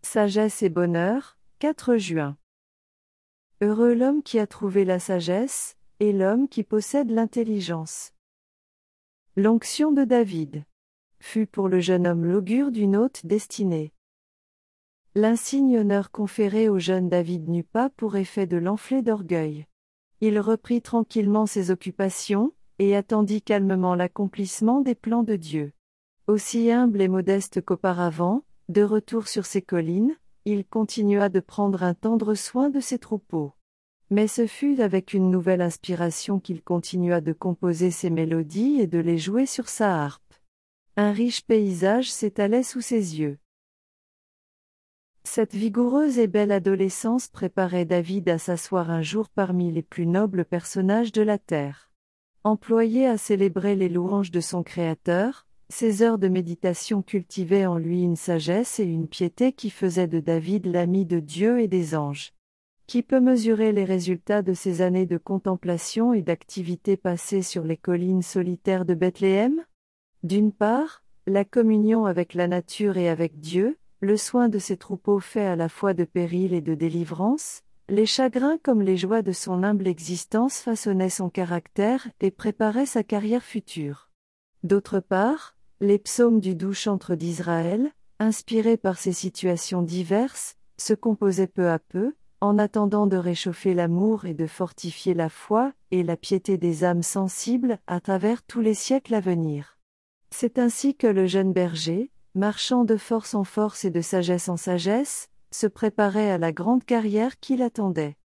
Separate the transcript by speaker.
Speaker 1: Sagesse et bonheur, 4 juin. Heureux l'homme qui a trouvé la sagesse, et l'homme qui possède l'intelligence. L'onction de David fut pour le jeune homme l'augure d'une haute destinée. L'insigne honneur conféré au jeune David n'eut pas pour effet de l'enfler d'orgueil. Il reprit tranquillement ses occupations, et attendit calmement l'accomplissement des plans de Dieu. Aussi humble et modeste qu'auparavant, de retour sur ses collines, il continua de prendre un tendre soin de ses troupeaux. Mais ce fut avec une nouvelle inspiration qu'il continua de composer ses mélodies et de les jouer sur sa harpe. Un riche paysage s'étalait sous ses yeux. Cette vigoureuse et belle adolescence préparait David à s'asseoir un jour parmi les plus nobles personnages de la terre. Employé à célébrer les louanges de son Créateur, ces heures de méditation cultivaient en lui une sagesse et une piété qui faisaient de David l'ami de Dieu et des anges. Qui peut mesurer les résultats de ces années de contemplation et d'activité passées sur les collines solitaires de Bethléem ? D'une part, la communion avec la nature et avec Dieu, le soin de ses troupeaux fait à la fois de péril et de délivrance, les chagrins comme les joies de son humble existence façonnaient son caractère et préparaient sa carrière future. D'autre part, les psaumes du doux chantre d'Israël, inspirés par ces situations diverses, se composaient peu à peu, en attendant de réchauffer l'amour et de fortifier la foi et la piété des âmes sensibles à travers tous les siècles à venir. C'est ainsi que le jeune berger, marchant de force en force et de sagesse en sagesse, se préparait à la grande carrière qui l'attendait.